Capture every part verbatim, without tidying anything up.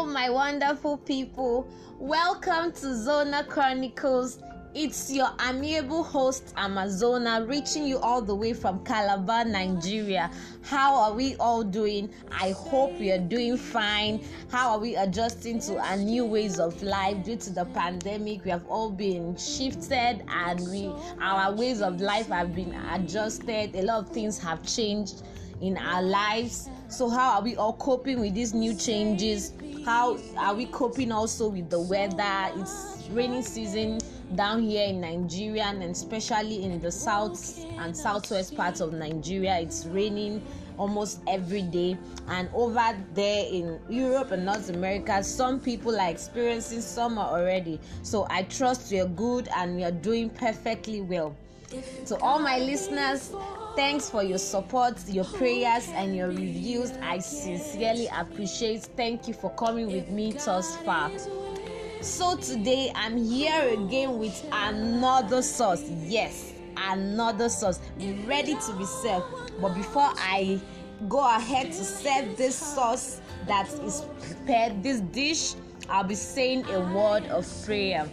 my wonderful people. Welcome to Zona Chronicles. It's your amiable host, Amazona, reaching you all the way from Calabar, Nigeria. How are we all doing? I hope we are doing fine. How are we adjusting to our new ways of life due to the pandemic? We have all been shifted and we our ways of life have been adjusted. A lot of things have changed in our lives. So how are we all coping with these new changes? How are we coping also with the weather? It's rainy season down here in Nigeria, and especially in the south and southwest parts of Nigeria. It's raining almost every day, and over there in Europe and North America, some people are experiencing summer already. So I trust you're good and you're doing perfectly well. To all my listeners, thanks for your support, your prayers, and your reviews. I sincerely appreciate. Thank you for coming with me thus far. So today I'm here again with another sauce. Yes, another sauce ready to be served. But before I go ahead to serve this sauce that is prepared, this dish, I'll be saying a word of prayer.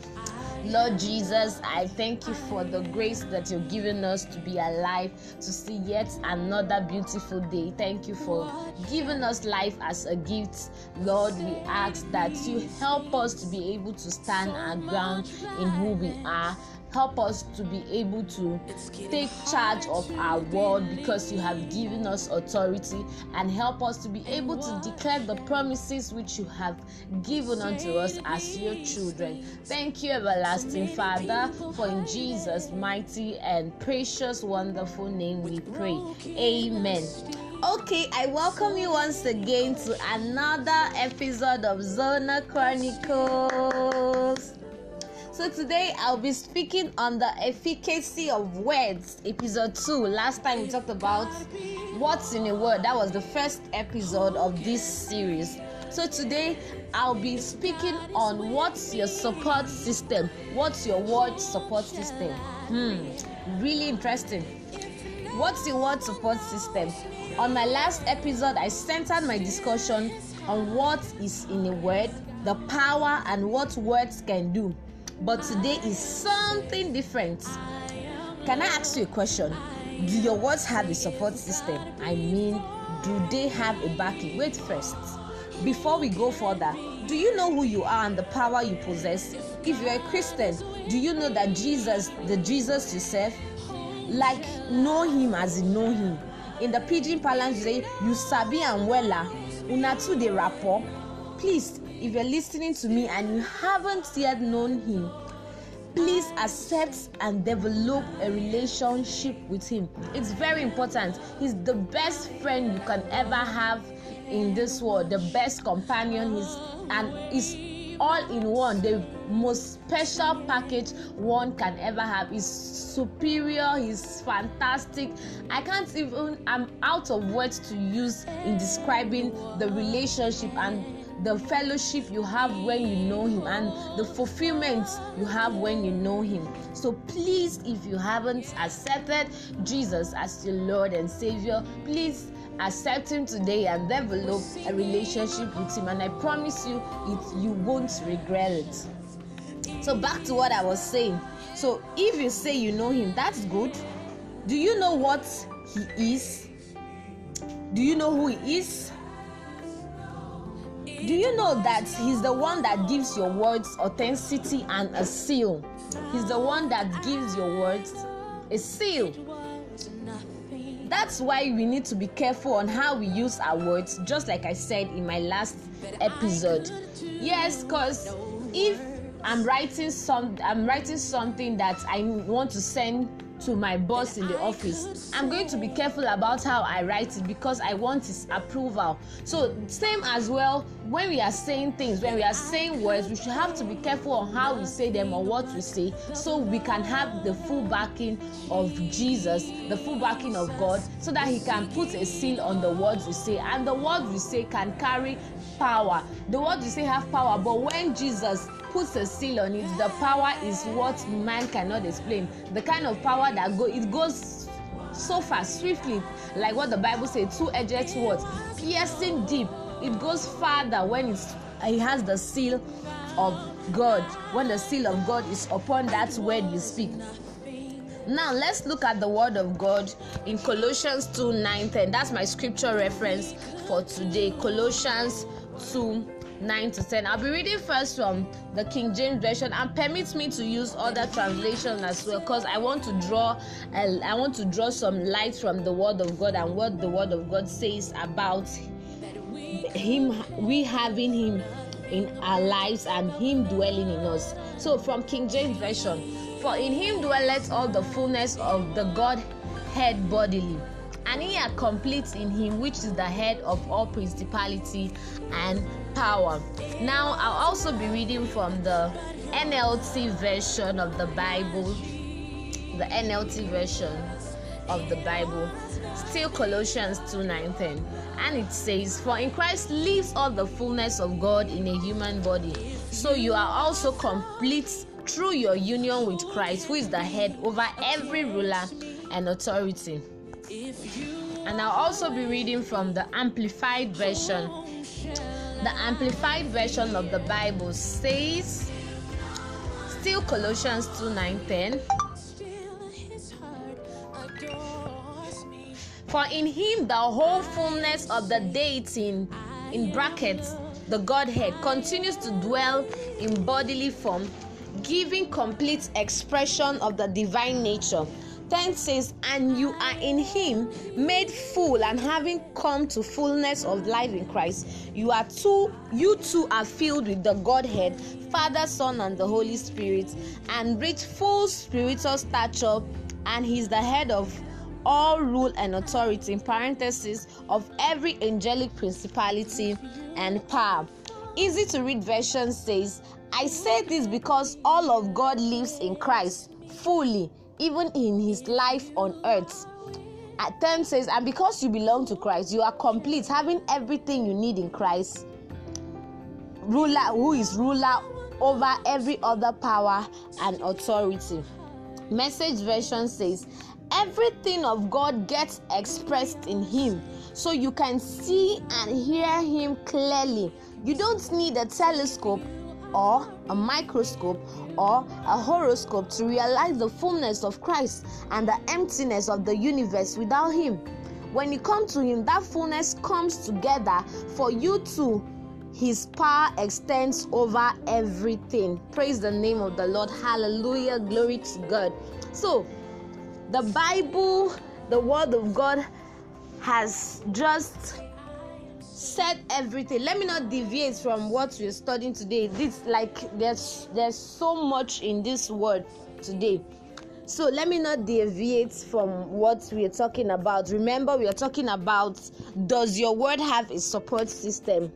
Lord Jesus, I thank you for the grace that you're giving us to be alive, to see yet another beautiful day. Thank you for giving us life as a gift. Lord, we ask that you help us to be able to stand our ground in who we are. Help us to be able to take charge of our world because you have given us authority, and help us to be able to declare the promises which you have given unto us as your children. Thank you, everlasting Father, for in Jesus' mighty and precious, wonderful name we pray. Amen. Okay, I welcome you once again to another episode of Zona Chronicles. So today I'll be speaking on the efficacy of words, episode two. Last time we talked about what's in a word. That was the first episode of this series. So today I'll be speaking on what's your support system. What's your word support system? Hmm, really interesting. What's your word support system? On my last episode, I centered my discussion on what is in a word, the power, and what words can do. But today is something different. Can I ask you a question? Do your words have a support system? I mean, do they have a backing? Wait first. Before we go further, do you know who you are and the power you possess? If you're a Christian, do you know that Jesus, the Jesus you serve, like know him as you know him? In the pidgin parlance, you say, you sabi and wella, una tu de rapport. Please, if you're listening to me and you haven't yet known him, please accept and develop a relationship with him. It's very important. He's the best friend you can ever have in this world, the best companion. He's and is all in one, the most special package one can ever have. He's superior, he's fantastic. I can't even, I'm out of words to use in describing the relationship and the fellowship you have when you know him, and the fulfillment you have when you know him. So please, if you haven't accepted Jesus as your Lord and Savior, please accept him today and develop a relationship with him, and I promise you it you won't regret it. So back to what I was saying. So if you say you know him, that's good. Do you know what he is? Do you know who he is? Do you know that he's the one that gives your words authenticity and a seal? He's the one that gives your words a seal. That's why we need to be careful on how we use our words, just like I said in my last episode. Yes, because if I'm writing some, I'm writing something that I want to send to my boss in the office, I'm going to be careful about how I write it because I want his approval. So same as well, when we are saying things, when we are saying words, we should have to be careful on how we say them or what we say, so we can have the full backing of Jesus, the full backing of God, so that he can put a seal on the words we say, and the words we say can carry power. The words we say have power, but when Jesus puts a seal on it, the power is what man cannot explain. The kind of power that go it goes so fast, swiftly, like what the Bible says, two-edged sword, piercing deep. It goes farther when it's he has the seal of God. When the seal of God is upon that word you speak. Now let's look at the word of God in Colossians two nine ten. That's my scripture reference for today. Colossians two nine to ten. I'll be reading first from the King James Version, and permit me to use other translations as well, because I want to draw uh, I want to draw some light from the word of God and what the word of God says about him, we having him in our lives and him dwelling in us. So from King James Version, for in him dwelleth all the fullness of the Godhead bodily, and he are complete in him, which is the head of all principality and power. Now I'll also be reading from the N L T version of the Bible, the N L T version of the Bible, still Colossians two nine ten, and it says, for in Christ lives all the fullness of God in a human body, so you are also complete through your union with Christ, who is the head over every ruler and authority. And I'll also be reading from the Amplified version. The Amplified version of the Bible says, still Colossians two nine ten, for in him the whole fullness of the deity, in, in brackets, the Godhead, continues to dwell in bodily form, giving complete expression of the divine nature. ten says, and you are in him, made full, and having come to fullness of life in Christ, you are too, you too are filled with the Godhead, Father, Son, and the Holy Spirit, and reach full spiritual stature, and he's the head of all rule and authority, in parenthesis, of every angelic principality and power. Easy to read version says, I say this because all of God lives in Christ fully, even in his life on earth. At ten says, and because you belong to Christ, you are complete, having everything you need in Christ, ruler who is ruler over every other power and authority. Message version says, everything of God gets expressed in him, so you can see and hear him clearly. You don't need a telescope or a microscope or a horoscope to realize the fullness of Christ and the emptiness of the universe without him. When you come to him, that fullness comes together for you too. His power extends over everything. Praise the name of the Lord. Hallelujah. Glory to God. So, the Bible, the word of God, has just said everything. Let me not deviate from what we're studying today. This, like, there's there's so much in this word today. So let me not deviate from what we are talking about. Remember, we are talking about, does your word have a support system?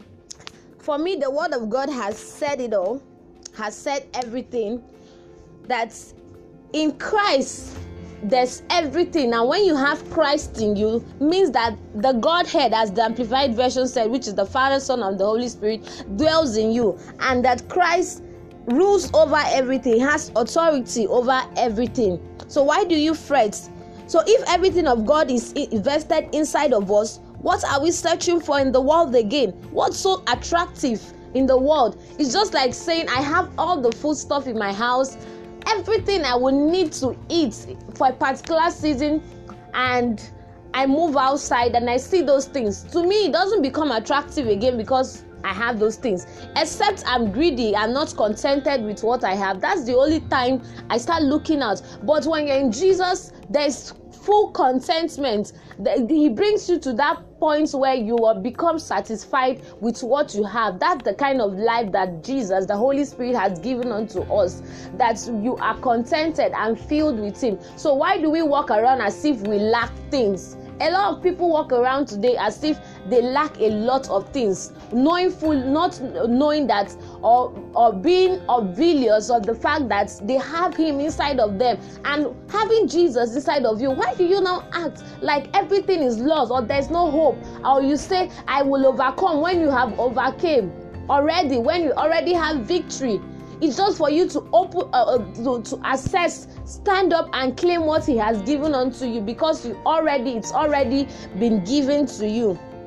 For me, the word of God has said it all, has said everything. That in Christ there's everything. Now when you have Christ in you, means that the Godhead, as the Amplified version said, which is the Father, Son, and the Holy Spirit, dwells in you, and that Christ rules over everything, has authority over everything. So why do you fret? So if everything of God is invested inside of us, what are we searching for in the world again? What's so attractive in the world? It's just like saying, I have all the food stuff in my house, everything I will need to eat for a particular season, and I move outside and I see those things. To me, it doesn't become attractive again because I have those things. Except I'm greedy, I'm not contented with what I have. That's the only time I start looking out. But when you're in Jesus, there's full contentment. He brings you to that point where you will become satisfied with what you have. That's the kind of life that Jesus, the Holy Spirit, has given unto us, that you are contented and filled with him. So why do we walk around as if we lack things? A lot of people walk around today as if they lack a lot of things, knowing full, not knowing that, or or being oblivious of the fact that they have him inside of them, and having Jesus inside of you. Why do you now act like everything is lost, or there's no hope, or you say I will overcome when you have overcame already, when you already have victory? It's just for you to open, uh, to, to assess, stand up and claim what he has given unto you, because you already, it's already been given to you.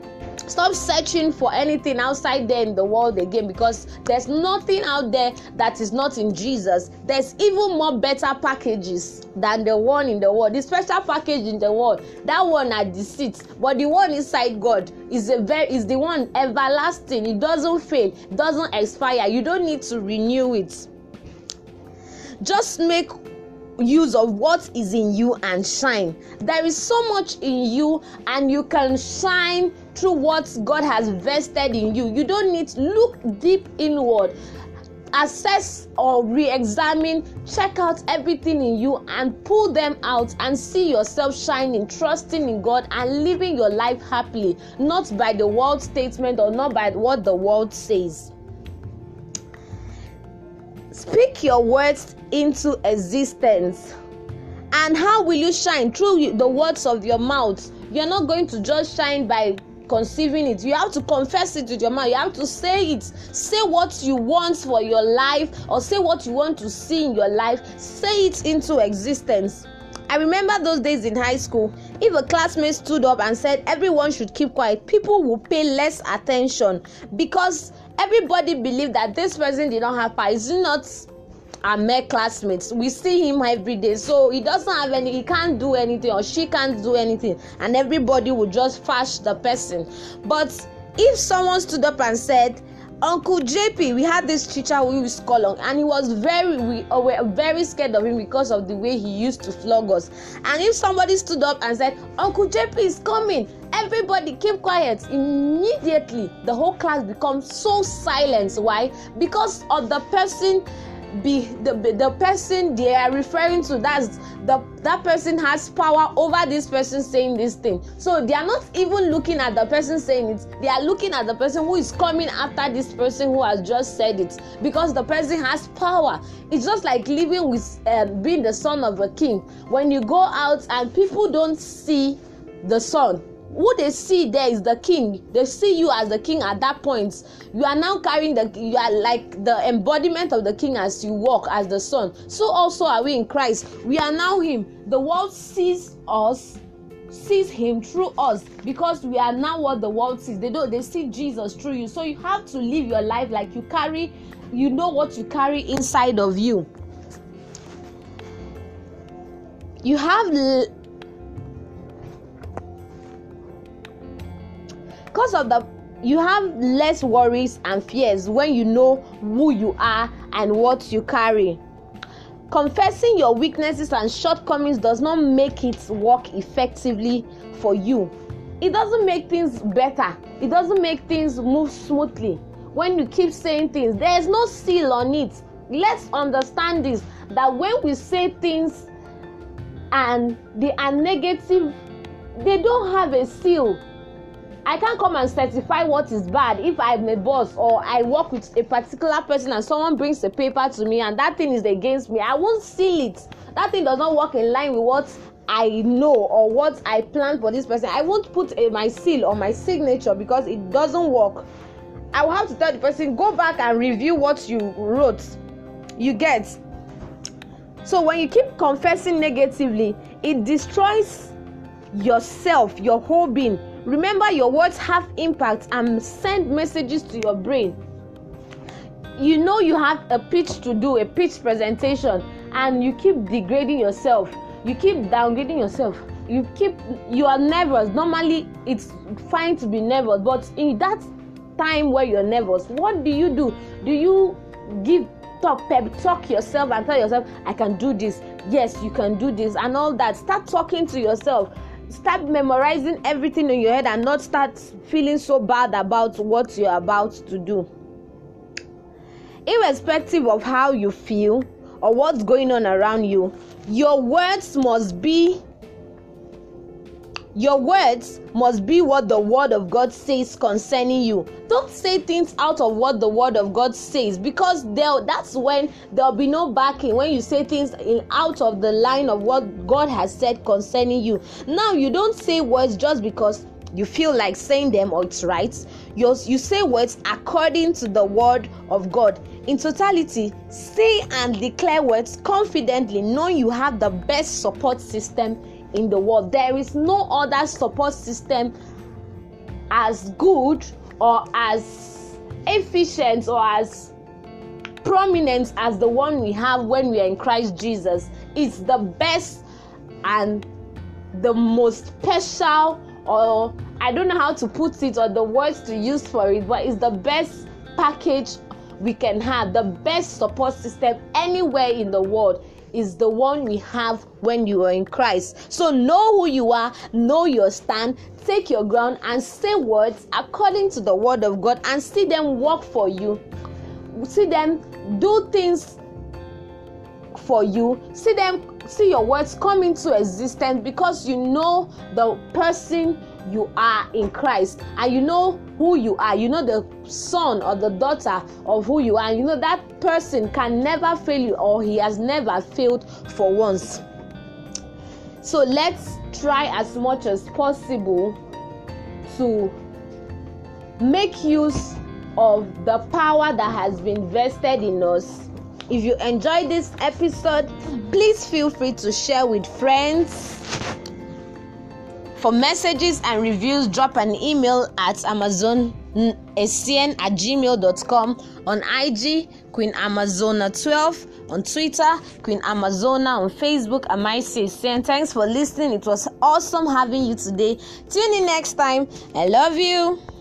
Stop searching for anything outside there in the world again, because there's nothing out there that is not in Jesus. There's even more better packages than the one in the world. The special package in the world, that one are deceit, but the one inside God is a very is the one everlasting. It doesn't fail, it doesn't expire. You don't need to renew it. Just make use of what is in you and shine. There is so much in you, and you can shine through what God has vested in you. You don't need to look deep inward, assess or re-examine, check out everything in you and pull them out and see yourself shining, trusting in God and living your life happily, not by the world statement or not by what the world says. Speak your words into existence. And how will you shine? Through the words of your mouth. You're not going to just shine by conceiving it. You have to confess it with your mouth. You have to say it. Say what you want for your life, or say what you want to see in your life. Say it into existence. I remember those days in high school. If a classmate stood up and said everyone should keep quiet, people would pay less attention, because everybody believed that this person did not have power. Is not our mere classmates. We see him every day, so he doesn't have any, he can't do anything, or she can't do anything, and everybody would just fash the person. But if someone stood up and said, Uncle J P, we had this teacher who used to call on, and he was very, we were very scared of him because of the way he used to flog us. And if somebody stood up and said, Uncle J P is coming, everybody keep quiet. Immediately, the whole class becomes so silent. Why? Because of the person be the the person they are referring to. That's the that person has power over this person saying this thing. So they are not even looking at the person saying it. They are looking at the person who is coming after this person who has just said it, because the person has power. It's just like living with uh, being the son of a king. When you go out and people don't see the son, who they see there is the king. They see you as the king at that point. You are now carrying the, you are like the embodiment of the king as you walk as the son. So also are we in Christ. We are now him. The world sees us, sees him through us, because we are now what the world sees. They don't, they see Jesus through you. So you have to live your life like you carry, you know what you carry inside of you. You have l- Because of the, you have less worries and fears when you know who you are and what you carry. Confessing your weaknesses and shortcomings does not make it work effectively for you. It doesn't make things better. It doesn't make things move smoothly. When you keep saying things, there is no seal on it. Let's understand this, that when we say things and they are negative, they don't have a seal. I can't come and certify what is bad if I'm a boss or I work with a particular person and someone brings a paper to me and that thing is against me. I won't seal it. That thing does not work in line with what I know or what I plan for this person. I won't put a, my seal or my signature because it doesn't work. I will have to tell the person, go back and review what you wrote. You get? So when you keep confessing negatively, it destroys yourself, your whole being. Remember, your words have impact and send messages to your brain. You know you have a pitch to do, a pitch presentation, and you keep degrading yourself. You keep downgrading yourself. You keep, you are nervous. Normally, it's fine to be nervous, but in that time where you're nervous, what do you do? Do you give talk, pep talk yourself and tell yourself, I can do this. Yes, you can do this, and all that. Start talking to yourself. Start memorizing everything in your head and not start feeling so bad about what you're about to do. Irrespective of how you feel or what's going on around you, your words must be Your words must be what the word of God says concerning you. Don't say things out of what the word of God says, because that's when there'll be no backing. When you say things in out of the line of what God has said concerning you. Now you don't say words just because you feel like saying them or it's right. You, you say words according to the word of God. In totality, say and declare words confidently, knowing you have the best support system in the world. There is no other support system as good or as efficient or as prominent as the one we have when we are in Christ Jesus. It's the best and the most special, or I don't know how to put it or the words to use for it, but it's the best package we can have. The best support system anywhere in the world is the one we have when you are in Christ. So know who you are, know your stand, take your ground, and say words according to the word of God, and see them work for you. See them do things for you. See them, see your words come into existence, because you know the person you are in Christ, and you know who you are. You know the son or the daughter of who you are. And you know that person can never fail you, or he has never failed for once. So let's try as much as possible to make use of the power that has been vested in us. If you enjoyed this episode, please feel free to share with friends. For messages and reviews, drop an email at amazon essien at gmail dot com, on I G Queen Amazona twelve, on Twitter Queen Amazona, on Facebook Amaisi Essien. Thanks for listening. It was awesome having you today. Tune in next time. I love you.